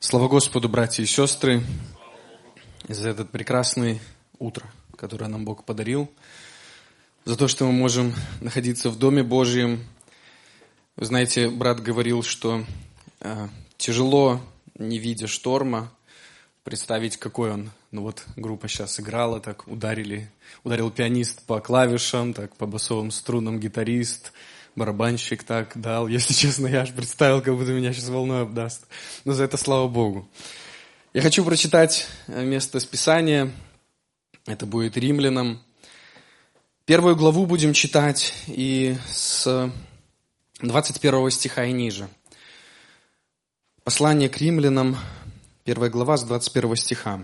Слава Господу, братья и сестры, за это прекрасное утро, которое нам Бог подарил, за то, что мы можем находиться в Доме Божьем. Вы знаете, брат говорил, что тяжело, не видя шторма, представить, какой он. Ну вот группа сейчас играла, так ударил пианист по клавишам, так по басовым струнам гитарист, барабанщик так дал. Если честно, я аж представил, как будто меня сейчас волной обдаст. Но за это слава Богу. Я хочу прочитать место из Писания. Это будет Римлянам. 1 главу будем читать и с 21 стиха и ниже. Послание к Римлянам, 1 глава с 21 стиха.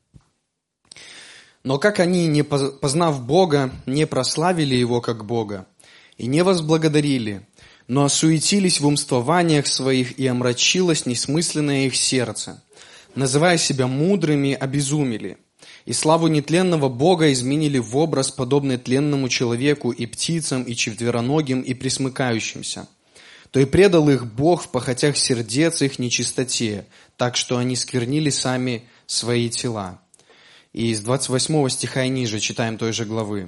«Но как они, не познав Бога, не прославили Его как Бога, и не возблагодарили, но осуетились в умствованиях своих, и омрачилось несмысленное их сердце. Называя себя мудрыми, обезумели, и славу нетленного Бога изменили в образ, подобный тленному человеку, и птицам, и четвероногим, и пресмыкающимся. То и предал их Бог в похотях сердец их нечистоте, так что они сквернили сами свои тела». И из 28 стиха и ниже читаем той же главы.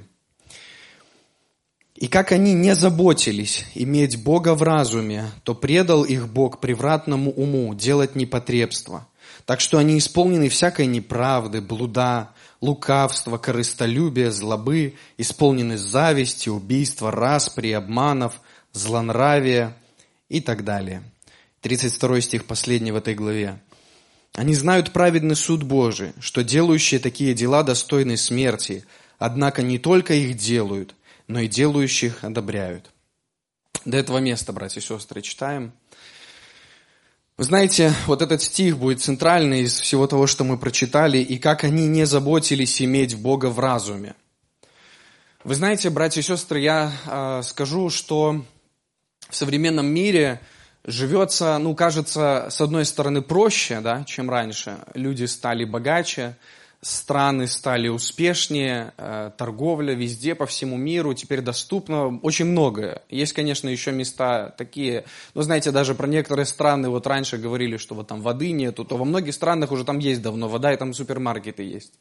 «И как они не заботились иметь Бога в разуме, то предал их Бог превратному уму делать непотребство. Так что они исполнены всякой неправды, блуда, лукавства, корыстолюбия, злобы, исполнены зависти, убийства, распри, обманов, злонравия» и так далее. 32 стих, последний в этой главе. «Они знают праведный суд Божий, что делающие такие дела достойны смерти, однако не только их делают, но и делающих одобряют». До этого места, братья и сестры, читаем. Вы знаете, вот этот стих будет центральный из всего того, что мы прочитали, и как они не заботились иметь Бога в разуме. Вы знаете, братья и сестры, я скажу, что в современном мире живется, кажется, с одной стороны проще, да, чем раньше. Люди стали богаче, страны стали успешнее, торговля везде, по всему миру, теперь доступно очень многое. Есть, конечно, еще места такие, знаете, даже про некоторые страны, вот раньше говорили, что вот там воды нету, то во многих странах уже там есть давно вода, и там супермаркеты есть.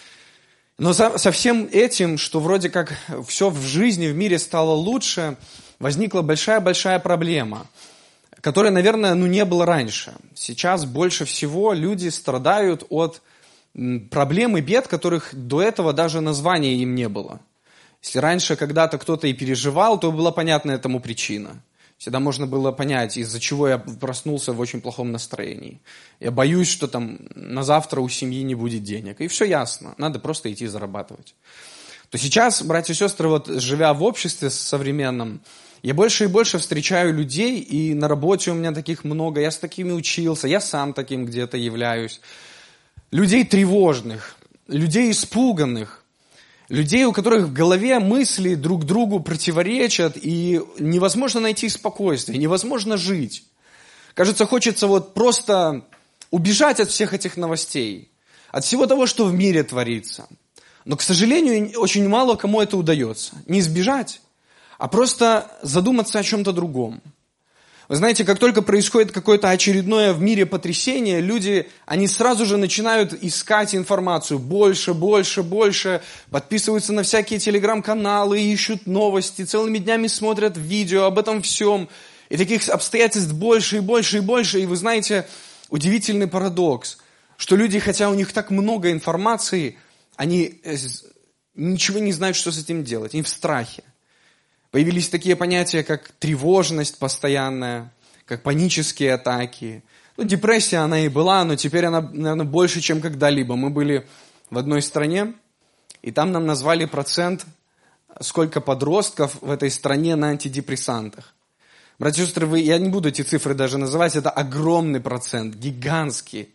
Но со всем этим, что вроде как все в жизни, в мире стало лучше, возникла большая-большая проблема, которой, наверное, не было раньше. Сейчас больше всего люди страдают от проблем и бед, которых до этого даже названия им не было. Если раньше когда-то кто-то и переживал, то была понятна этому причина. Всегда можно было понять, из-за чего я проснулся в очень плохом настроении. Я боюсь, что там на завтра у семьи не будет денег. И все ясно, надо просто идти зарабатывать. То сейчас, братья и сестры, вот живя в обществе современном, я больше и больше встречаю людей, и на работе у меня таких много, я с такими учился, я сам таким где-то являюсь. Людей тревожных, людей испуганных, людей, у которых в голове мысли друг другу противоречат, и невозможно найти спокойствие, невозможно жить. Кажется, хочется вот просто убежать от всех этих новостей, от всего того, что в мире творится. Но, к сожалению, очень мало кому это удается. Не избежать, а просто задуматься о чем-то другом. Вы знаете, как только происходит какое-то очередное в мире потрясение, люди, они сразу же начинают искать информацию больше, подписываются на всякие телеграм-каналы, ищут новости, целыми днями смотрят видео об этом всем. И таких обстоятельств больше и больше. И вы знаете, удивительный парадокс, что люди, хотя у них так много информации, они ничего не знают, что с этим делать, они в страхе. Появились такие понятия, как тревожность постоянная, как панические атаки. Депрессия она и была, но теперь она, наверное, больше, чем когда-либо. Мы были в одной стране, и там нам назвали процент, сколько подростков в этой стране на антидепрессантах. Братья и сестры, я не буду эти цифры даже называть, это огромный процент, гигантский.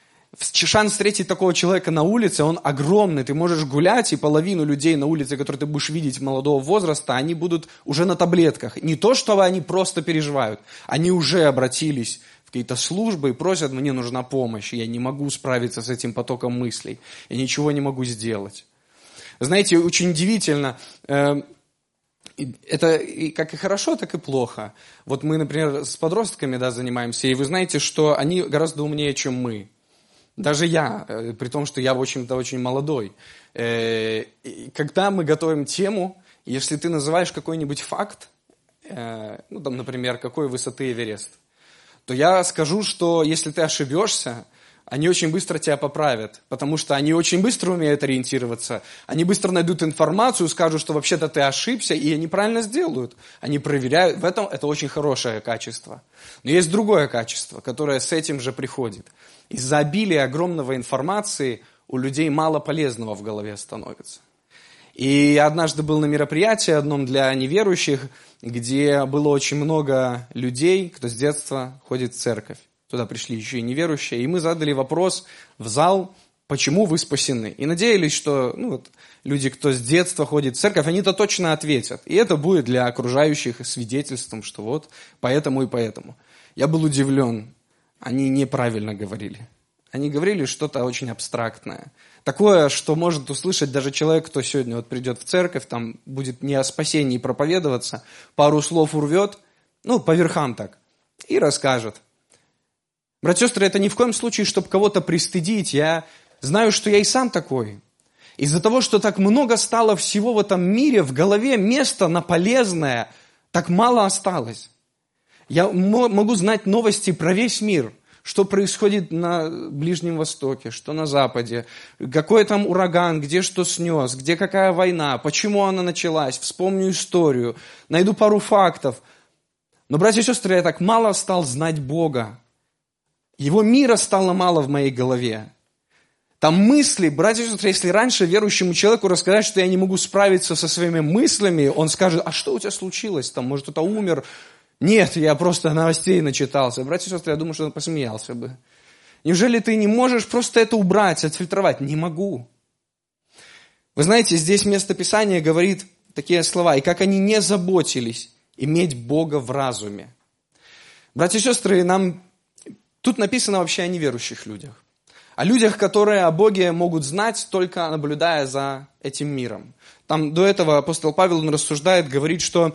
Шанс встретить такого человека на улице, он огромный. Ты можешь гулять, и половину людей на улице, которые ты будешь видеть молодого возраста, они будут уже на таблетках. Не то, что они просто переживают. Они уже обратились в какие-то службы и просят, мне нужна помощь. Я не могу справиться с этим потоком мыслей. Я ничего не могу сделать. Знаете, очень удивительно. это как и хорошо, так и плохо. Вот мы, например, с подростками занимаемся, и вы знаете, что они гораздо умнее, чем мы. Даже я, при том, что я, в общем-то, очень молодой. Когда мы готовим тему, если ты называешь какой-нибудь факт, например, какой высоты Эверест, то я скажу, что если ты ошибешься, они очень быстро тебя поправят, потому что они очень быстро умеют ориентироваться. Они быстро найдут информацию, скажут, что вообще-то ты ошибся, и они правильно сделают. Они проверяют. В этом это очень хорошее качество. Но есть другое качество, которое с этим же приходит. Из-за обилия огромного информации у людей мало полезного в голове становится. И я однажды был на мероприятии одном для неверующих, где было очень много людей, кто с детства ходит в церковь. Туда пришли еще и неверующие, и мы задали вопрос в зал, почему вы спасены. И надеялись, что люди, кто с детства ходит в церковь, они-то точно ответят. И это будет для окружающих свидетельством, что вот поэтому и поэтому. Я был удивлен. Они неправильно говорили. Они говорили что-то очень абстрактное. Такое, что может услышать даже человек, кто сегодня придет в церковь, там будет не о спасении проповедоваться, пару слов урвет, по верхам так, и расскажет. Братья и сестры, это ни в коем случае, чтобы кого-то пристыдить. Я знаю, что я и сам такой. Из-за того, что так много стало всего в этом мире, в голове места на полезное, так мало осталось. Я могу знать новости про весь мир, что происходит на Ближнем Востоке, что на Западе, какой там ураган, где что снес, где какая война, почему она началась, вспомню историю, найду пару фактов. Но, братья и сестры, я так мало стал знать Бога. Его мира стало мало в моей голове. Там мысли, братья и сестры, если раньше верующему человеку рассказать, что я не могу справиться со своими мыслями, он скажет, а что у тебя случилось? Там, может, кто-то умер? Нет, я просто новостей начитался. Братья и сестры, я думаю, что он посмеялся бы. Неужели ты не можешь просто это убрать, отфильтровать? Не могу. Вы знаете, здесь место Писания говорит такие слова, и как они не заботились иметь Бога в разуме. Братья и сестры, тут написано вообще о неверующих людях. О людях, которые о Боге могут знать, только наблюдая за этим миром. Там до этого апостол Павел, он рассуждает, говорит, что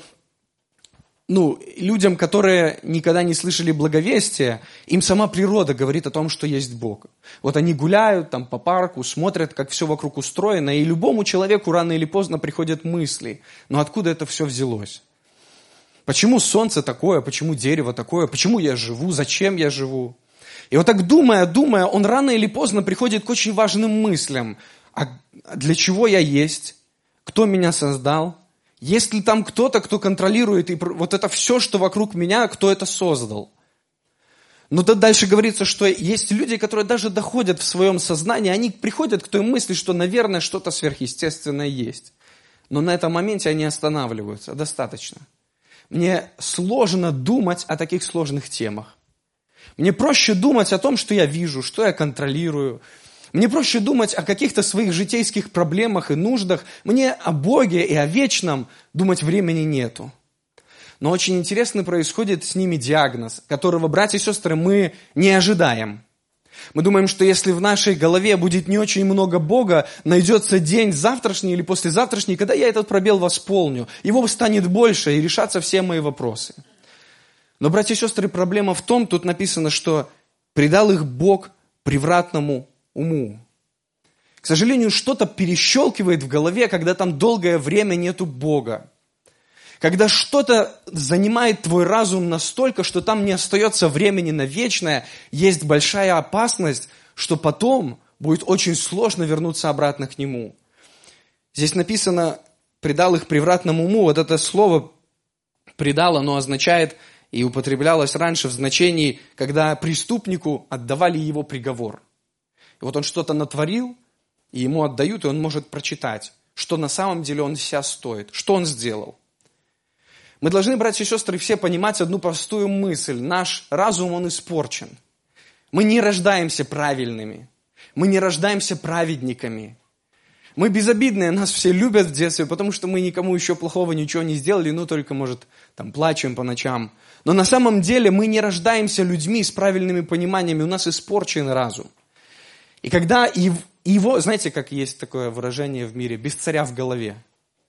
людям, которые никогда не слышали благовестия, им сама природа говорит о том, что есть Бог. Вот они гуляют там по парку, смотрят, как все вокруг устроено, и любому человеку рано или поздно приходят мысли. Но откуда это все взялось? Почему солнце такое, почему дерево такое, почему я живу, зачем я живу? И вот так думая, он рано или поздно приходит к очень важным мыслям. А для чего я есть? Кто меня создал? Есть ли там кто-то, кто контролирует и вот это все, что вокруг меня, кто это создал? Но тут дальше говорится, что есть люди, которые даже доходят в своем сознании, они приходят к той мысли, что, наверное, что-то сверхъестественное есть. Но на этом моменте они останавливаются. Достаточно. Мне сложно думать о таких сложных темах. Мне проще думать о том, что я вижу, что я контролирую. Мне проще думать о каких-то своих житейских проблемах и нуждах. Мне о Боге и о вечном думать времени нету. Но очень интересно происходит с ними диагноз, которого, братья и сестры, мы не ожидаем. Мы думаем, что если в нашей голове будет не очень много Бога, найдется день завтрашний или послезавтрашний, когда я этот пробел восполню. Его станет больше, и решатся все мои вопросы. Но, братья и сестры, проблема в том, тут написано, что предал их Бог превратному уму. К сожалению, что-то перещелкивает в голове, когда там долгое время нету Бога. Когда что-то занимает твой разум настолько, что там не остается времени на вечное, есть большая опасность, что потом будет очень сложно вернуться обратно к нему. Здесь написано, предал их превратному уму. Вот это слово «предал», оно означает и употреблялось раньше в значении, когда преступнику отдавали его приговор. И вот он что-то натворил, и ему отдают, и он может прочитать, что на самом деле он себя стоит, что он сделал. Мы должны, братья и сестры, все понимать одну простую мысль. Наш разум, он испорчен. Мы не рождаемся правильными. Мы не рождаемся праведниками. Мы безобидные, нас все любят в детстве, потому что мы никому еще плохого ничего не сделали, только, может, там плачем по ночам. Но на самом деле мы не рождаемся людьми с правильными пониманиями, у нас испорчен разум. И когда его, знаете, как есть такое выражение в мире, без царя в голове.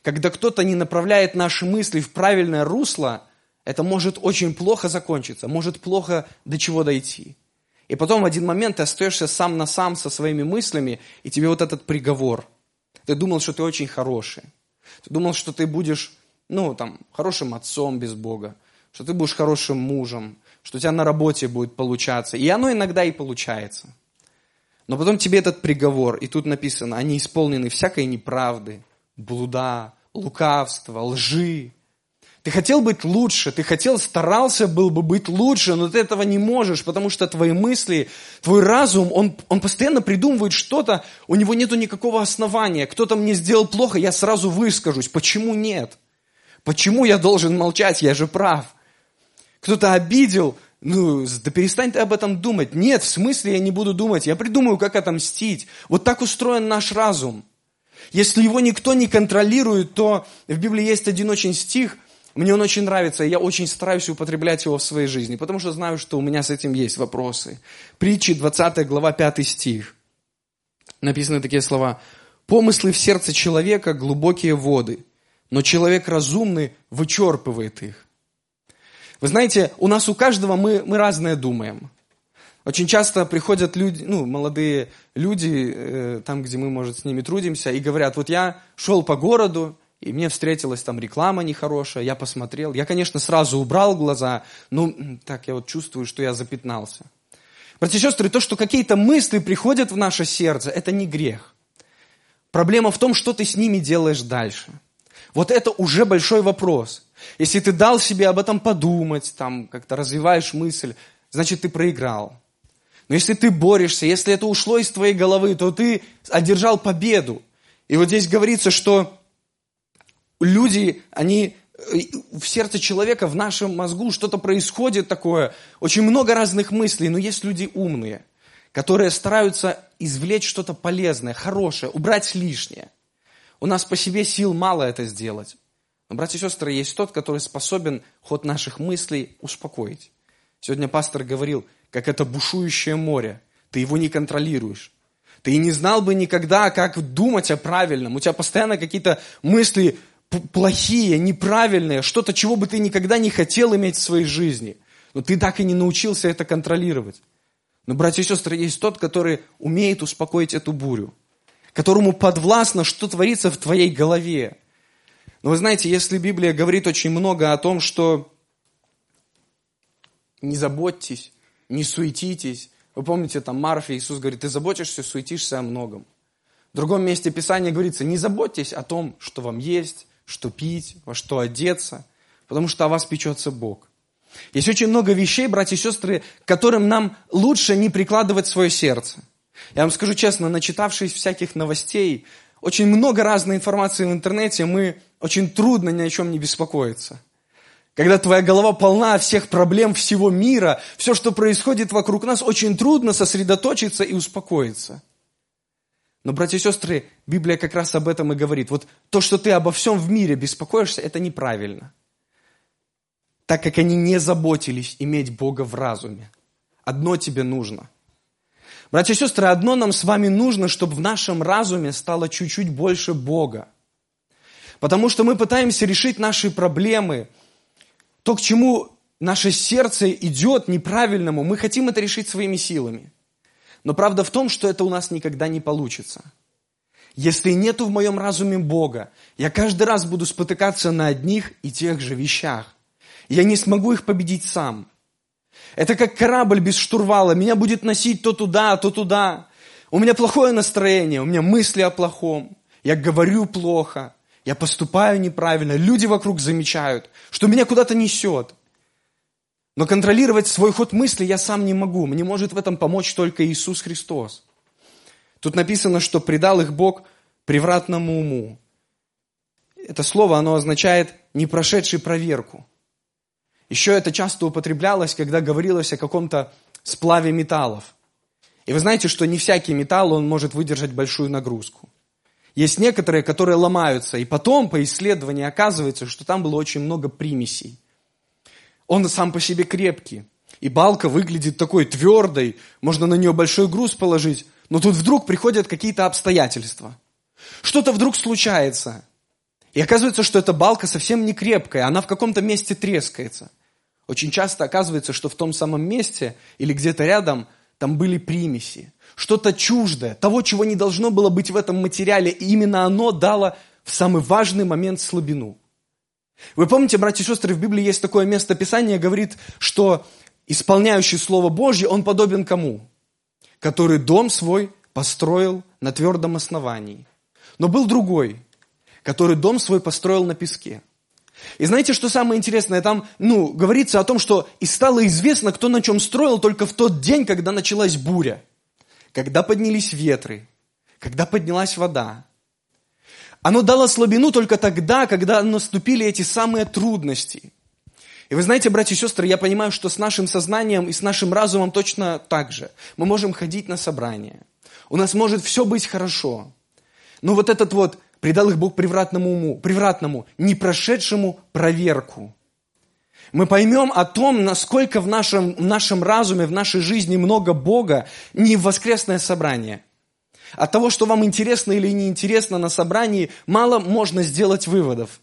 когда кто-то не направляет наши мысли в правильное русло, это может очень плохо закончиться, может плохо до чего дойти. И потом в один момент ты остаешься сам на сам со своими мыслями, и тебе вот этот приговор. Ты думал, что ты очень хороший. Ты думал, что ты будешь, хорошим отцом без Бога, что ты будешь хорошим мужем, что у тебя на работе будет получаться. И оно иногда и получается. Но потом тебе этот приговор, и тут написано, они исполнены всякой неправды, блуда, лукавства, лжи. Ты хотел быть лучше, старался был бы быть лучше, но ты этого не можешь, потому что твои мысли, твой разум, он постоянно придумывает что-то, у него нету никакого основания. Кто-то мне сделал плохо, я сразу выскажусь. Почему нет? Почему я должен молчать? Я же прав. Кто-то обидел, да перестань ты об этом думать. Нет, в смысле я не буду думать, я придумаю, как отомстить. Вот так устроен наш разум. Если его никто не контролирует, то в Библии есть один очень стих, мне он очень нравится, и я очень стараюсь употреблять его в своей жизни, потому что знаю, что у меня с этим есть вопросы. Притчи, 20 глава, 5 стих. Написаны такие слова. «Помыслы в сердце человека – глубокие воды, но человек разумный вычерпывает их». Вы знаете, у нас у каждого мы разное думаем. Очень часто приходят люди, молодые люди, там, где мы, может, с ними трудимся, и говорят, вот я шел по городу, и мне встретилась там реклама нехорошая, я посмотрел. Я, конечно, сразу убрал глаза, я вот чувствую, что я запятнался. Братья и сестры, то, что какие-то мысли приходят в наше сердце, это не грех. Проблема в том, что ты с ними делаешь дальше. Вот это уже большой вопрос. Если ты дал себе об этом подумать, как-то развиваешь мысль, значит, ты проиграл. Но если ты борешься, если это ушло из твоей головы, то ты одержал победу. И вот здесь говорится, что люди, в сердце человека, в нашем мозгу что-то происходит такое, очень много разных мыслей, но есть люди умные, которые стараются извлечь что-то полезное, хорошее, убрать лишнее. У нас по себе сил мало это сделать. Но, братья и сестры, есть тот, который способен ход наших мыслей успокоить. Сегодня пастор говорил, как это бушующее море, ты его не контролируешь. Ты не знал бы никогда, как думать о правильном. У тебя постоянно какие-то мысли плохие, неправильные, что-то, чего бы ты никогда не хотел иметь в своей жизни. Но ты так и не научился это контролировать. Но, братья и сестры, есть тот, который умеет успокоить эту бурю, которому подвластно, что творится в твоей голове. Но вы знаете, если Библия говорит очень много о том, что не заботьтесь, не суетитесь. Вы помните, там Марфе Иисус говорит, ты заботишься, суетишься о многом. В другом месте Писания говорится, не заботьтесь о том, что вам есть, что пить, во что одеться, потому что о вас печется Бог. Есть очень много вещей, братья и сестры, к которым нам лучше не прикладывать свое сердце. Я вам скажу честно, начитавшись всяких новостей, очень много разной информации в интернете, очень трудно ни о чем не беспокоиться. Когда твоя голова полна всех проблем всего мира, все, что происходит вокруг нас, очень трудно сосредоточиться и успокоиться. Но, братья и сестры, Библия как раз об этом и говорит. Вот то, что ты обо всем в мире беспокоишься, это неправильно. Так как они не заботились иметь Бога в разуме. Одно тебе нужно. Братья и сестры, одно нам с вами нужно, чтобы в нашем разуме стало чуть-чуть больше Бога. Потому что мы пытаемся решить наши проблемы. То, к чему наше сердце идет неправильному, мы хотим это решить своими силами. Но правда в том, что это у нас никогда не получится. Если нету в моем разуме Бога, я каждый раз буду спотыкаться на одних и тех же вещах. Я не смогу их победить сам. Это как корабль без штурвала. Меня будет носить то туда, то туда. У меня плохое настроение, у меня мысли о плохом. Я говорю плохо, я поступаю неправильно. Люди вокруг замечают, что меня куда-то несет. Но контролировать свой ход мысли я сам не могу. Мне может в этом помочь только Иисус Христос. Тут написано, что предал их Бог превратному уму. Это слово, оно означает не прошедший проверку. Еще это часто употреблялось, когда говорилось о каком-то сплаве металлов. И вы знаете, что не всякий металл, он может выдержать большую нагрузку. Есть некоторые, которые ломаются, и потом по исследованию оказывается, что там было очень много примесей. Он сам по себе крепкий, и балка выглядит такой твердой, можно на нее большой груз положить, но тут вдруг приходят какие-то обстоятельства. Что-то вдруг случается, И оказывается, что эта балка совсем не крепкая, она в каком-то месте трескается. Очень часто оказывается, что в том самом месте или где-то рядом там были примеси. Что-то чуждое, того, чего не должно было быть в этом материале, и именно оно дало в самый важный момент слабину. Вы помните, братья и сестры, в Библии есть такое место Писания, говорит, что исполняющий Слово Божье, он подобен кому? Который дом свой построил на твердом основании. Но был другой, который дом свой построил на песке. И знаете, что самое интересное? Там, говорится о том, что и стало известно, кто на чем строил только в тот день, когда началась буря, когда поднялись ветры, когда поднялась вода. Оно дало слабину только тогда, когда наступили эти самые трудности. И вы знаете, братья и сестры, я понимаю, что с нашим сознанием и с нашим разумом точно так же. Мы можем ходить на собрания. У нас может все быть хорошо. Но вот этот вот предал их Бог превратному, не прошедшему проверку. Мы поймем о том, насколько в нашем разуме, в нашей жизни много Бога не в воскресное собрание. От того, что вам интересно или неинтересно на собрании, мало можно сделать выводов.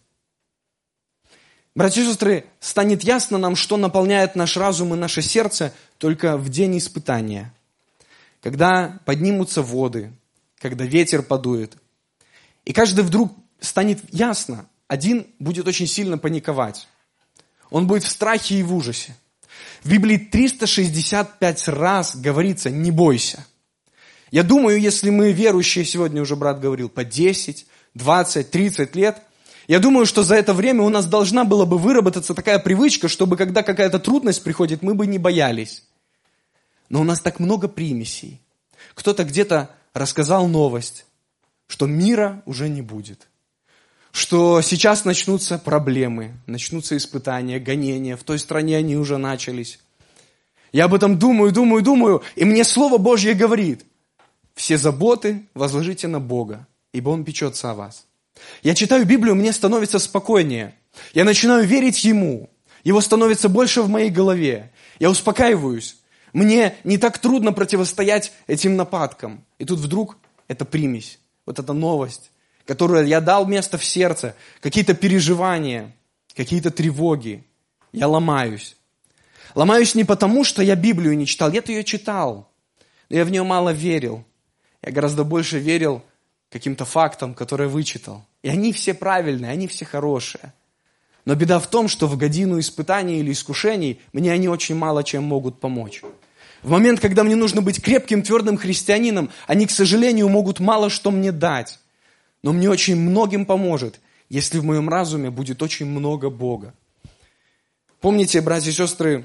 Братья и сестры, станет ясно нам, что наполняет наш разум и наше сердце только в день испытания. Когда поднимутся воды, когда ветер подует. И каждый вдруг станет ясно, один будет очень сильно паниковать. Он будет в страхе и в ужасе. В Библии 365 раз говорится «не бойся». Я думаю, если мы верующие, сегодня уже брат говорил, по 10, 20, 30 лет, я думаю, что за это время у нас должна была бы выработаться такая привычка, чтобы когда какая-то трудность приходит, мы бы не боялись. Но у нас так много примесей. Кто-то где-то рассказал новость, что мира уже не будет. Что сейчас начнутся проблемы, начнутся испытания, гонения. В той стране они уже начались. Я об этом думаю, и мне Слово Божье говорит: все заботы возложите на Бога, ибо Он печется о вас. Я читаю Библию, мне становится спокойнее. Я начинаю верить Ему. Его становится больше в моей голове. Я успокаиваюсь. Мне не так трудно противостоять этим нападкам. И тут вдруг эта примесь, вот эта новость, которую я дал место в сердце, какие-то переживания, какие-то тревоги. Я ломаюсь. Ломаюсь не потому, что я Библию не читал. Я-то ее читал, но я в нее мало верил. Я гораздо больше верил каким-то фактам, которые вычитал. И они все правильные, они все хорошие. Но беда в том, что в годину испытаний или искушений мне они очень мало чем могут помочь. В момент, когда мне нужно быть крепким, твердым христианином, они, к сожалению, могут мало что мне дать. Но мне очень многим поможет, если в моем разуме будет очень много Бога. Помните, братья и сестры,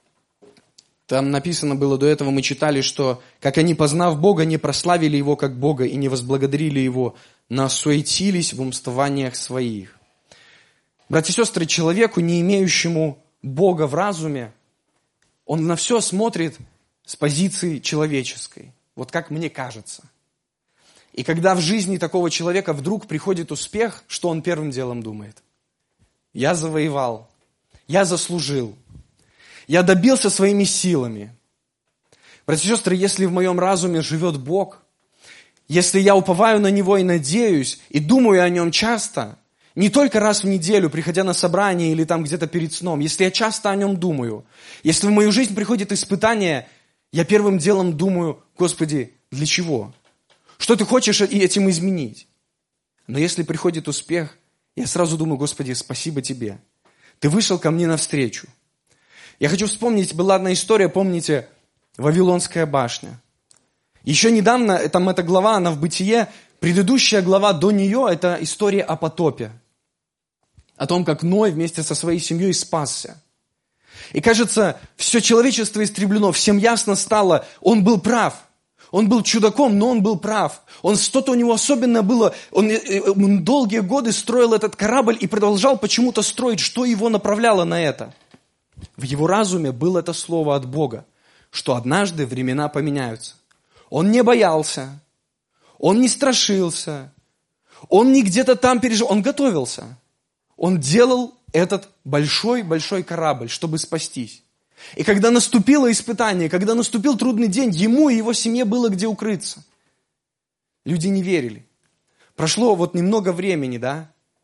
там написано было до этого, мы читали, что как они, познав Бога, не прославили Его как Бога и не возблагодарили Его, но осуетились в умствованиях своих. Братья и сестры, человеку, не имеющему Бога в разуме, он на все смотрит с позиции человеческой. Вот как мне кажется. И когда в жизни такого человека вдруг приходит успех, что он первым делом думает? Я завоевал, я заслужил, я добился своими силами. Братья и сестры, если в моем разуме живет Бог, если я уповаю на Него и надеюсь, и думаю о Нем часто, не только раз в неделю, приходя на собрание или там где-то перед сном, если я часто о Нем думаю, если в мою жизнь приходит испытание, я первым делом думаю: Господи, для чего? Что Ты хочешь этим изменить? Но если приходит успех, я сразу думаю: Господи, спасибо Тебе. Ты вышел ко мне навстречу. Я хочу вспомнить, была одна история, помните, Вавилонская башня. Еще недавно, там эта глава, она в Бытие, предыдущая глава до нее, это история о потопе. О том, как Ной вместе со своей семьей спасся. И кажется, все человечество истреблено, всем ясно стало, он был прав. Он был чудаком, но он был прав. Что-то у него особенное было. Он долгие годы строил этот корабль и продолжал почему-то строить, что его направляло на это. В его разуме было это слово от Бога, что однажды времена поменяются. Он не боялся, он не страшился, он не где-то там переживал, он готовился. Он делал этот большой-большой корабль, чтобы спастись. И когда наступило испытание, когда наступил трудный день, ему и его семье было где укрыться. Люди не верили. Прошло вот немного времени, да?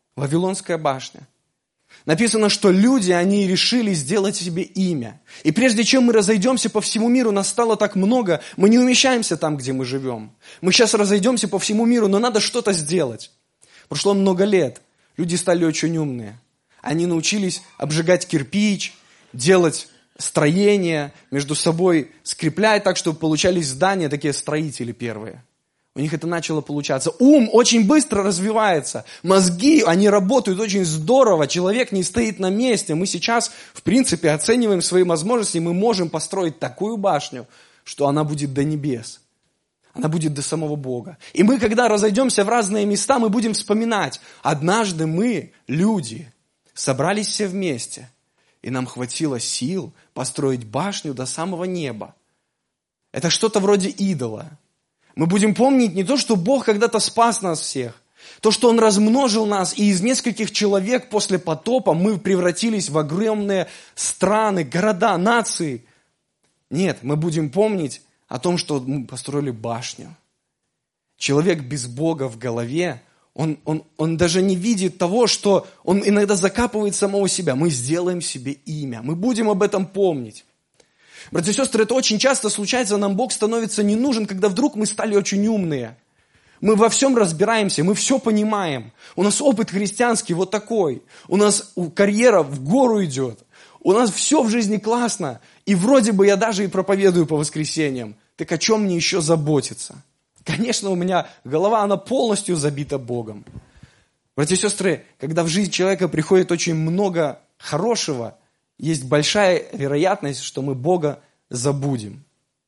Вавилонская башня. Написано, что люди, они решили сделать себе имя. И прежде чем мы разойдемся по всему миру, нас стало так много, мы не умещаемся там, где мы живем. Мы сейчас разойдемся по всему миру, но надо что-то сделать. Прошло много лет, люди стали очень умные. Они научились обжигать кирпич, делать строения, между собой скреплять так, чтобы получались здания, такие строители первые. У них это начало получаться. Ум очень быстро развивается. Мозги, они работают очень здорово. Человек не стоит на месте. Мы сейчас, в принципе, оцениваем свои возможности. Мы можем построить такую башню, что она будет до небес. Она будет до самого Бога. И мы, когда разойдемся в разные места, мы будем вспоминать. Однажды мы, люди, собрались все вместе. И нам хватило сил построить башню до самого неба. Это что-то вроде идола. Мы будем помнить не то, что Бог когда-то спас нас всех, то, что Он размножил нас, и из нескольких человек после потопа мы превратились в огромные страны, города, нации. Нет, мы будем помнить о том, что мы построили башню. Человек без Бога в голове, он даже не видит того, что он иногда закапывает самого себя. Мы сделаем себе имя, мы будем об этом помнить. Братья и сестры, это очень часто случается, нам Бог становится не нужен, когда вдруг мы стали очень умные. Мы во всем разбираемся, мы все понимаем. У нас опыт христианский вот такой. У нас карьера в гору идет. У нас все в жизни классно. И вроде бы я даже и проповедую по воскресеньям. Так о чем мне еще заботиться? Конечно, у меня голова, она полностью забита Богом. Братья и сестры, когда в жизнь человека приходит очень много хорошего, есть большая вероятность, что мы Бога забудем.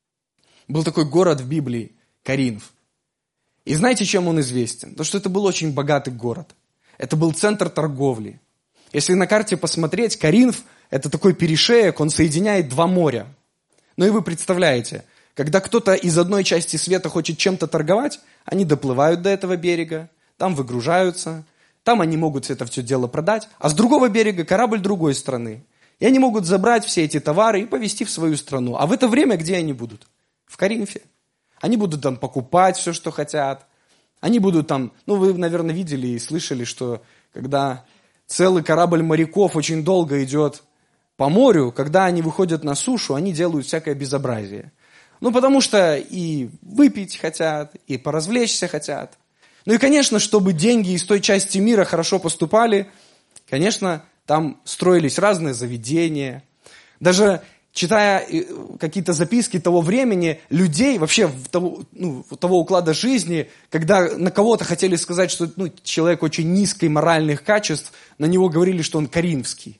Был такой город в Библии, Коринф. И знаете, чем он известен? То, что это был очень богатый город. Это был центр торговли. Если на карте посмотреть, Коринф – это такой перешеек, он соединяет два моря. Ну и вы представляете, когда кто-то из одной части света хочет чем-то торговать, они доплывают до этого берега, там выгружаются, там они могут это все дело продать, а с другого берега корабль другой страны. И они могут забрать все эти товары и повезти в свою страну. А в это время где они будут? В Коринфе. Они будут там покупать все, что хотят. Они будут там, вы, наверное, видели и слышали, что когда целый корабль моряков очень долго идет по морю, когда они выходят на сушу, они делают всякое безобразие. Потому что и выпить хотят, и поразвлечься хотят. И, конечно, чтобы деньги из той части мира хорошо поступали, конечно, там строились разные заведения. Даже читая какие-то записки того времени, людей, вообще того уклада жизни, когда на кого-то хотели сказать, что человек очень низких моральных качеств, на него говорили, что он коринфский.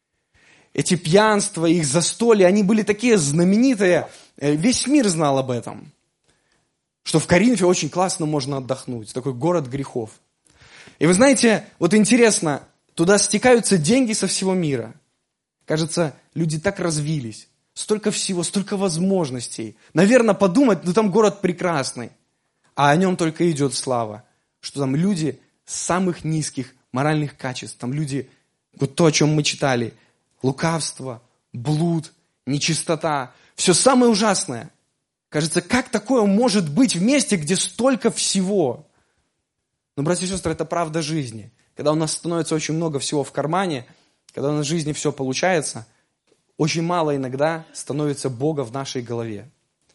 Эти пьянства, их застолья, они были такие знаменитые, весь мир знал об этом. Что в Коринфе очень классно можно отдохнуть, такой город грехов. И вы знаете, вот интересно, туда стекаются деньги со всего мира. Кажется, люди так развились. Столько всего, столько возможностей. Наверное, подумать, там город прекрасный. А о нем только идет слава. Что там люди самых низких моральных качеств. Там люди, вот то, о чем мы читали. Лукавство, блуд, нечистота. Все самое ужасное. Кажется, как такое может быть в месте, где столько всего? Но, братья и сестры, это правда жизни. Когда у нас становится очень много всего в кармане, когда у нас в жизни все получается, очень мало иногда становится Бога в нашей голове.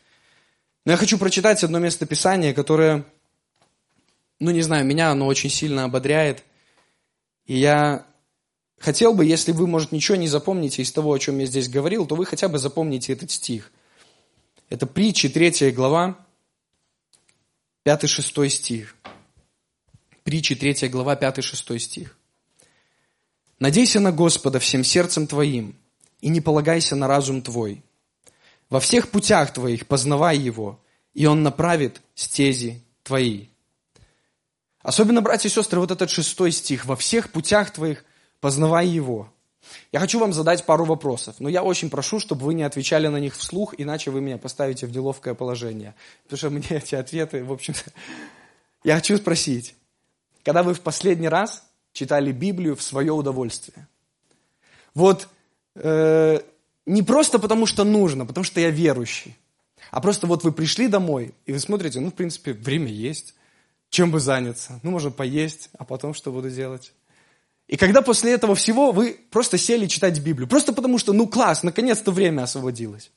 Но я хочу прочитать одно место Писания, которое, меня оно очень сильно ободряет. И я хотел бы, если вы, может, ничего не запомните из того, о чем я здесь говорил, то вы хотя бы запомните этот стих. Это Притчи, 3 глава, 5-6 стих. Притчи, 3 глава, 5-6 стих. «Надейся на Господа всем сердцем твоим, и не полагайся на разум твой. Во всех путях твоих познавай Его, и Он направит стези твои». Особенно, братья и сестры, вот этот 6 стих. «Во всех путях твоих познавай Его». Я хочу вам задать пару вопросов, но я очень прошу, чтобы вы не отвечали на них вслух, иначе вы меня поставите в неловкое положение. Потому что мне эти ответы, в общем-то... Я хочу спросить, когда вы в последний раз читали Библию в свое удовольствие? Не просто потому, что нужно, потому что я верующий, а просто вы пришли домой, и вы смотрите, в принципе, время есть, чем бы заняться? Можно поесть, а потом что буду делать? И когда после этого всего вы просто сели читать Библию. Просто потому что, класс, наконец-то время освободилось.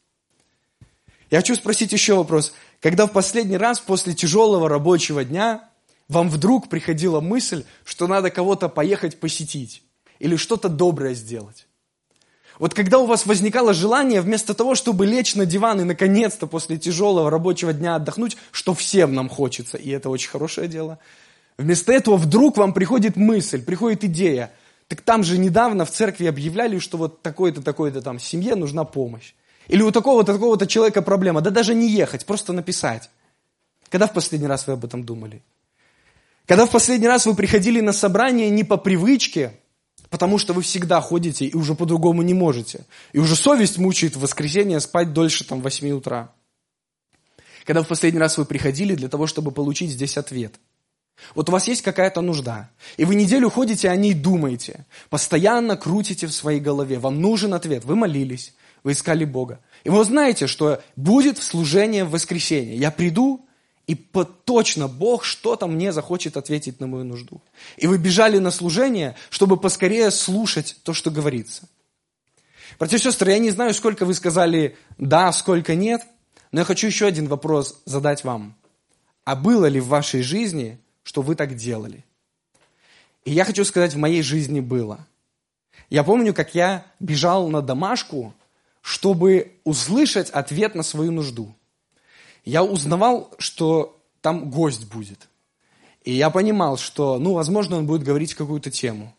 Я хочу спросить еще вопрос. Когда в последний раз после тяжелого рабочего дня вам вдруг приходила мысль, что надо кого-то поехать посетить или что-то доброе сделать? Вот когда у вас возникало желание, вместо того, чтобы лечь на диван и наконец-то после тяжелого рабочего дня отдохнуть, что всем нам хочется, и это очень хорошее дело, вместо этого вдруг вам приходит мысль, приходит идея. Так там же недавно в церкви объявляли, что вот такой-то, такой-то там семье нужна помощь. Или у такого-то, такого-то человека проблема. Да даже не ехать, просто написать. Когда в последний раз вы об этом думали? Когда в последний раз вы приходили на собрание не по привычке, потому что вы всегда ходите и уже по-другому не можете. И уже совесть мучает в воскресенье спать дольше 8 утра. Когда в последний раз вы приходили для того, чтобы получить здесь ответ. Вот у вас есть какая-то нужда, и вы неделю ходите о ней думаете, постоянно крутите в своей голове, вам нужен ответ, вы молились, вы искали Бога. И вы знаете, что будет служение в воскресенье. Я приду, и точно Бог что-то мне захочет ответить на мою нужду. И вы бежали на служение, чтобы поскорее слушать то, что говорится. Братья и сестры, я не знаю, сколько вы сказали «да», сколько «нет», но я хочу еще один вопрос задать вам. А было ли в вашей жизни, что вы так делали? И я хочу сказать, в моей жизни было. Я помню, как я бежал на домашку, чтобы услышать ответ на свою нужду. Я узнавал, что там гость будет. И я понимал, что, возможно, он будет говорить какую-то тему.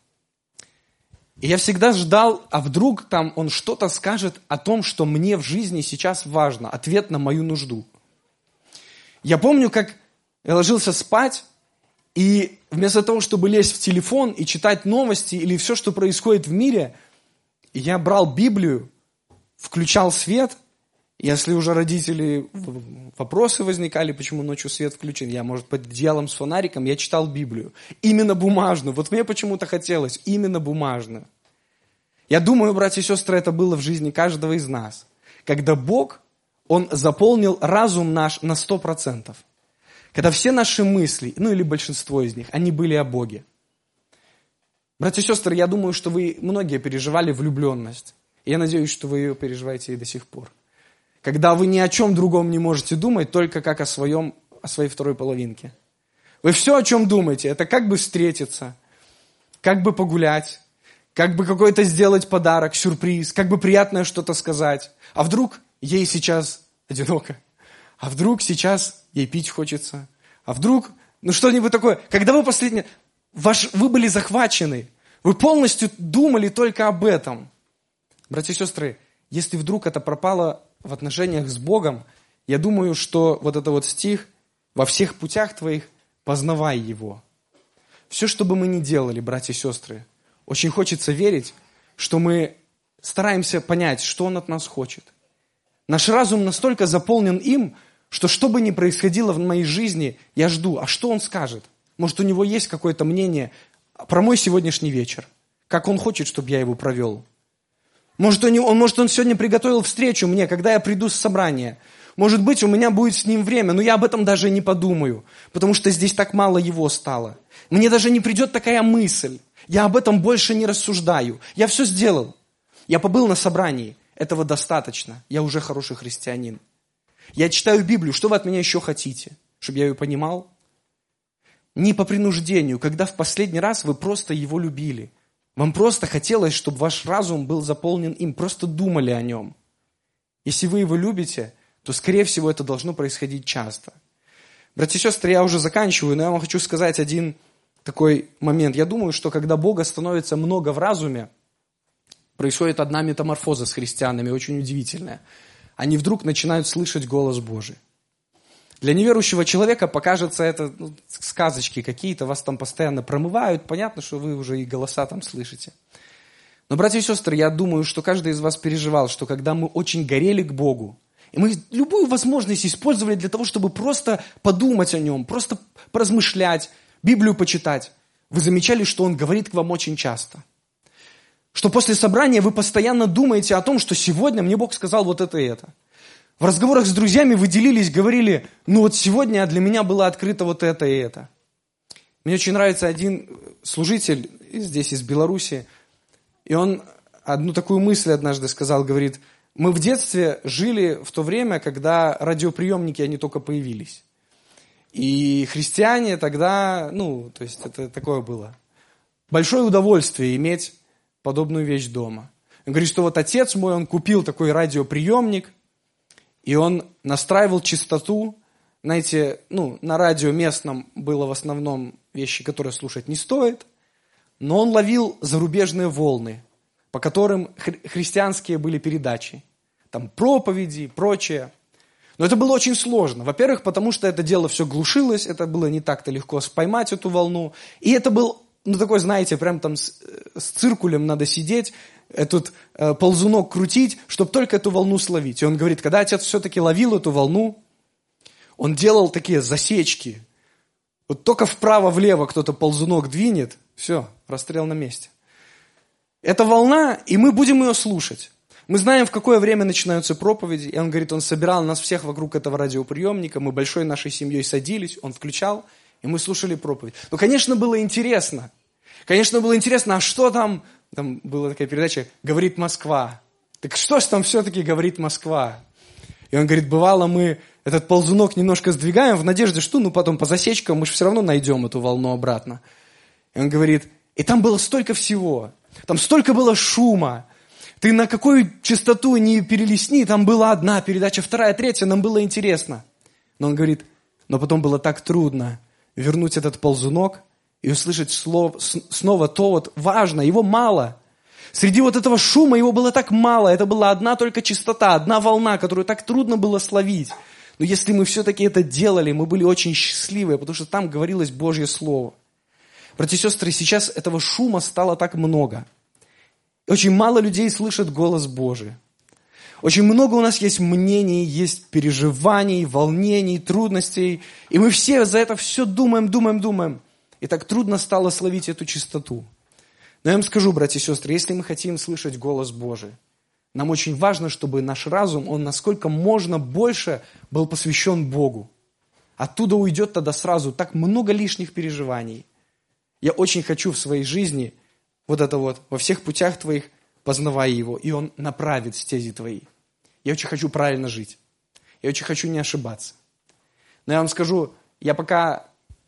И я всегда ждал, а вдруг там он что-то скажет о том, что мне в жизни сейчас важно, ответ на мою нужду. Я помню, как я ложился спать, и вместо того, чтобы лезть в телефон и читать новости или все, что происходит в мире, я брал Библию, включал свет. Если уже родители вопросы возникали, почему ночью свет включен, я, может, под одеялом с фонариком, я читал Библию. Именно бумажную. Вот мне почему-то хотелось именно бумажную. Я думаю, братья и сестры, это было в жизни каждого из нас. Когда Бог, Он заполнил разум наш на 100%. Когда все наши мысли, или большинство из них, они были о Боге. Братья и сестры, я думаю, что вы многие переживали влюбленность. И я надеюсь, что вы ее переживаете и до сих пор. Когда вы ни о чем другом не можете думать, только как о своей второй половинке. Вы все, о чем думаете, это как бы встретиться, как бы погулять, как бы какой-то сделать подарок, сюрприз, как бы приятное что-то сказать. А вдруг ей сейчас одиноко? А вдруг сейчас ей пить хочется? А вдруг, что-нибудь такое. Когда вы вы были захвачены, вы полностью думали только об этом. Братья и сестры, если вдруг это пропало в отношениях с Богом, я думаю, что вот это стих «Во всех путях твоих познавай Его». Все, что бы мы ни делали, братья и сестры, очень хочется верить, что мы стараемся понять, что Он от нас хочет. Наш разум настолько заполнен им, что бы ни происходило в моей жизни, я жду, а что Он скажет? Может, у Него есть какое-то мнение про мой сегодняшний вечер? Как Он хочет, чтобы я его провел? Может, он сегодня приготовил встречу мне, когда я приду с собрания. Может быть, у меня будет с ним время, но я об этом даже не подумаю, потому что здесь так мало его стало. Мне даже не придет такая мысль. Я об этом больше не рассуждаю. Я все сделал. Я побыл на собрании. Этого достаточно. Я уже хороший христианин. Я читаю Библию. Что вы от меня еще хотите? Чтобы я ее понимал? Не по принуждению, когда в последний раз вы просто его любили. Вам просто хотелось, чтобы ваш разум был заполнен им, просто думали о нем. Если вы его любите, то, скорее всего, это должно происходить часто. Братья и сестры, я уже заканчиваю, но я вам хочу сказать один такой момент. Я думаю, что когда Бога становится много в разуме, происходит одна метаморфоза с христианами, очень удивительная. Они вдруг начинают слышать голос Божий. Для неверующего человека покажется это сказочки какие-то, вас там постоянно промывают. Понятно, что вы уже и голоса там слышите. Но, братья и сестры, я думаю, что каждый из вас переживал, что когда мы очень горели к Богу, и мы любую возможность использовали для того, чтобы просто подумать о Нем, просто поразмышлять, Библию почитать, вы замечали, что Он говорит к вам очень часто. Что после собрания вы постоянно думаете о том, что сегодня мне Бог сказал вот это и это. В разговорах с друзьями вы делились, говорили, сегодня для меня было открыто вот это и это. Мне очень нравится один служитель здесь, из Беларуси. И он одну такую мысль однажды сказал, говорит, мы в детстве жили в то время, когда радиоприемники, они только появились. И христиане тогда, то есть это такое было. Большое удовольствие иметь подобную вещь дома. Он говорит, что вот отец мой, он купил такой радиоприемник, и он настраивал частоту. Знаете, на радио местном было в основном вещи, которые слушать не стоит, но он ловил зарубежные волны, по которым христианские были передачи. Там проповеди и прочее. Но это было очень сложно. Во-первых, потому что это дело все глушилось, это было не так-то легко поймать эту волну. И это был, такой, знаете, прям там с циркулем надо сидеть, этот ползунок крутить, чтобы только эту волну словить. И он говорит, когда отец все-таки ловил эту волну, он делал такие засечки. Вот только вправо-влево кто-то ползунок двинет, все, расстрел на месте. Это волна, и мы будем ее слушать. Мы знаем, в какое время начинаются проповеди. И он говорит, он собирал нас всех вокруг этого радиоприемника, мы большой нашей семьей садились, он включал, и мы слушали проповедь. Ну, конечно, было интересно. Конечно, было интересно, а что там? Там была такая передача «Говорит Москва». Так что ж там все-таки говорит Москва? И он говорит, бывало мы этот ползунок немножко сдвигаем в надежде, что потом по засечкам мы же все равно найдем эту волну обратно. И он говорит, и там было столько всего, там столько было шума. Ты на какую частоту не перелистни, там была одна передача, вторая, третья, нам было интересно. Но он говорит, но потом было так трудно вернуть этот ползунок и услышать снова то вот важно, его мало. Среди вот этого шума его было так мало, это была одна только частота, одна волна, которую так трудно было словить. Но если мы все-таки это делали, мы были очень счастливы, потому что там говорилось Божье Слово. Братья и сестры, сейчас этого шума стало так много. Очень мало людей слышат голос Божий. Очень много у нас есть мнений, есть переживаний, волнений, трудностей. И мы все за это все думаем. И так трудно стало словить эту чистоту. Но я вам скажу, братья и сестры, если мы хотим слышать голос Божий, нам очень важно, чтобы наш разум, он насколько можно больше был посвящен Богу. Оттуда уйдет тогда сразу так много лишних переживаний. Я очень хочу в своей жизни вот это вот, во всех путях твоих познавай Его, и Он направит стези твои. Я очень хочу правильно жить. Я очень хочу не ошибаться. Но я вам скажу, я пока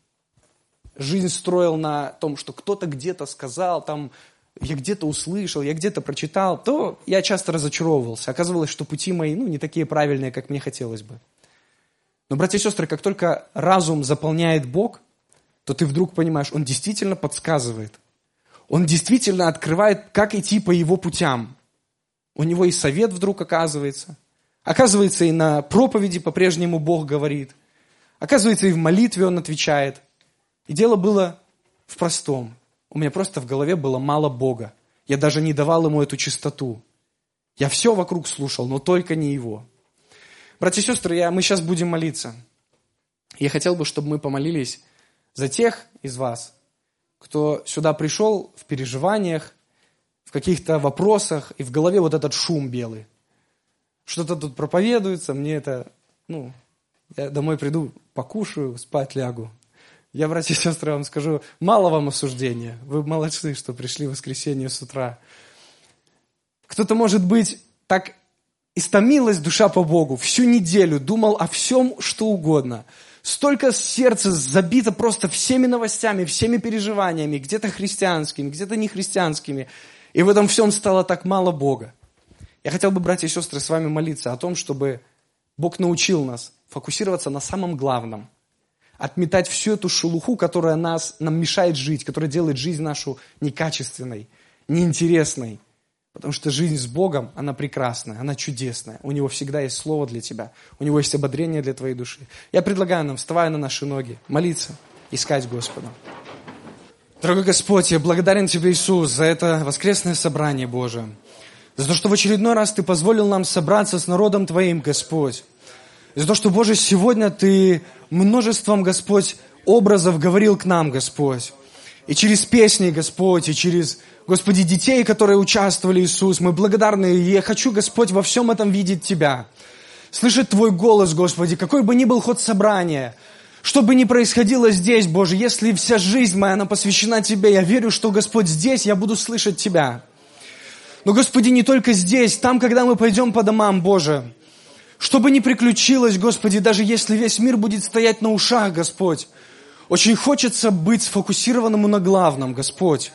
жизнь строил на том, что кто-то где-то сказал, там, я где-то услышал, я где-то прочитал, то я часто разочаровывался. Оказывалось, что пути мои, не такие правильные, как мне хотелось бы. Но, братья и сестры, как только разум заполняет Бог, то ты вдруг понимаешь, Он действительно подсказывает. Он действительно открывает, как идти по Его путям. У Него и совет вдруг оказывается. Оказывается, и на проповеди по-прежнему Бог говорит. Оказывается, и в молитве Он отвечает. И дело было в простом. У меня просто в голове было мало Бога. Я даже не давал Ему эту чистоту. Я все вокруг слушал, но только не Его. Братья и сестры, мы сейчас будем молиться. Я хотел бы, чтобы мы помолились за тех из вас, кто сюда пришел в переживаниях, в каких-то вопросах, и в голове вот этот шум белый. Что-то тут проповедуется, мне это, я домой приду, покушаю, спать лягу. Я, братья и сестры, вам скажу, мало вам осуждения. Вы молодцы, что пришли в воскресенье с утра. Кто-то, может быть, так истомилась душа по Богу, всю неделю думал о всем, что угодно. Столько сердца забито просто всеми новостями, всеми переживаниями, где-то христианскими, где-то нехристианскими. И в этом всем стало так мало Бога. Я хотел бы, братья и сестры, с вами молиться о том, чтобы Бог научил нас фокусироваться на самом главном. Отметать всю эту шелуху, которая нам мешает жить, которая делает жизнь нашу некачественной, неинтересной. Потому что жизнь с Богом, она прекрасная, она чудесная. У Него всегда есть слово для тебя. У Него есть ободрение для твоей души. Я предлагаю нам, вставая на наши ноги, молиться, искать Господа. Дорогой Господь, я благодарен Тебе, Иисус, за это воскресное собрание Божие. За то, что в очередной раз Ты позволил нам собраться с народом Твоим, Господь. За то, что, Боже, сегодня Ты множеством, Господь, образов говорил к нам, Господь. И через песни, Господь, и через, Господи, детей, которые участвовали, Иисус, мы благодарны. И я хочу, Господь, во всем этом видеть Тебя. Слышать Твой голос, Господи, какой бы ни был ход собрания, Что бы ни происходило здесь, Боже, если вся жизнь моя, она посвящена Тебе, я верю, что, Господь, здесь я буду слышать Тебя. Но, Господи, не только здесь, там, когда мы пойдем по домам, Боже, что бы ни приключилось, Господи, даже если весь мир будет стоять на ушах, Господь, очень хочется быть сфокусированному на главном, Господь.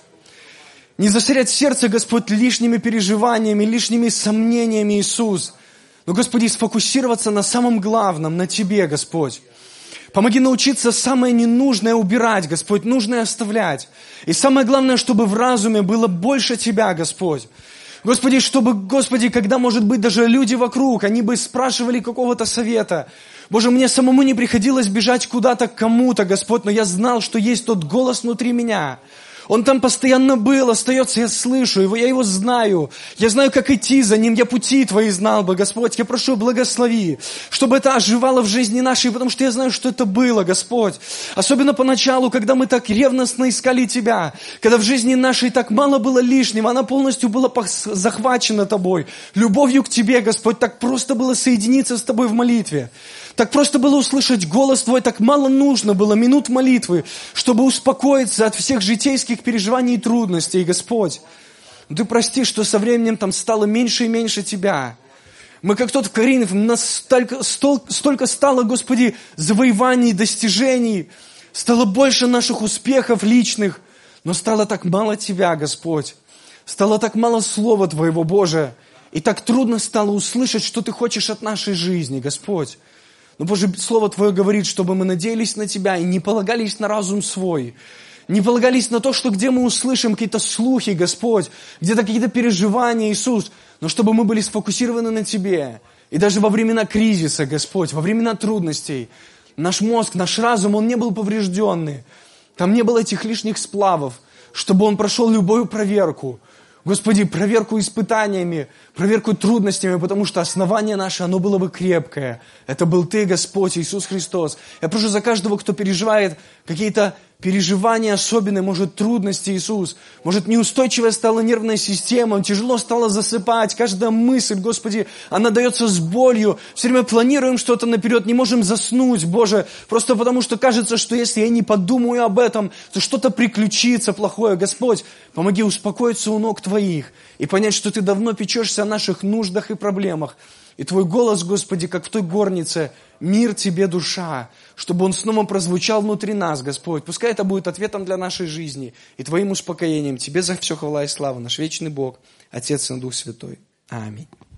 Не засорять сердце, Господь, лишними переживаниями, лишними сомнениями, Иисус. Но, Господи, сфокусироваться на самом главном, на Тебе, Господь. Помоги научиться самое ненужное убирать, Господь, нужное оставлять. И самое главное, чтобы в разуме было больше Тебя, Господь. Господи, чтобы, Господи, когда, может быть, даже люди вокруг, они бы спрашивали какого-то совета. Боже, мне самому не приходилось бежать куда-то к кому-то, Господь, но я знал, что есть тот голос внутри меня. Он там постоянно был, остается, я слышу его, я его знаю. Я знаю, как идти за ним, я пути Твои знал бы, Господь. Я прошу, благослови, чтобы это оживало в жизни нашей, потому что я знаю, что это было, Господь. Особенно поначалу, когда мы так ревностно искали Тебя, когда в жизни нашей так мало было лишнего, она полностью была захвачена Тобой, любовью к Тебе, Господь, так просто было соединиться с Тобой в молитве. Так просто было услышать голос Твой, так мало нужно было минут молитвы, чтобы успокоиться от всех житейских переживаний и трудностей, Господь. Ты прости, что со временем там стало меньше и меньше Тебя. Мы как тот в Коринфе, у нас столько стало, Господи, завоеваний, достижений, стало больше наших успехов личных, но стало так мало Тебя, Господь. Стало так мало Слова Твоего, Боже, и так трудно стало услышать, что Ты хочешь от нашей жизни, Господь. Но, Боже, Слово Твое говорит, чтобы мы надеялись на Тебя и не полагались на разум свой. Не полагались на то, что где мы услышим какие-то слухи, Господь, где-то какие-то переживания, Иисус, но чтобы мы были сфокусированы на Тебе. И даже во времена кризиса, Господь, во времена трудностей, наш мозг, наш разум, он не был поврежденный. Там не было этих лишних сплавов, чтобы он прошел любую проверку. Господи, проверку испытаниями, проверку трудностями, потому что основание наше, оно было бы крепкое. Это был Ты, Господь, Иисус Христос. Я прошу за каждого, кто переживает какие-то переживания особенные, может, трудности, Иисус. Может, неустойчивая стала нервная система, тяжело стало засыпать. Каждая мысль, Господи, она дается с болью. Все время планируем что-то наперед, не можем заснуть, Боже, просто потому что кажется, что если я не подумаю об этом, то что-то приключится плохое. Господь, помоги успокоиться у ног Твоих и понять, что Ты давно печешься о наших нуждах и проблемах. И Твой голос, Господи, как в той горнице, мир Тебе, душа, чтобы он снова прозвучал внутри нас, Господь. Пускай это будет ответом для нашей жизни и Твоим успокоением. Тебе за все хвала и слава, наш вечный Бог, Отец и Дух Святой. Аминь.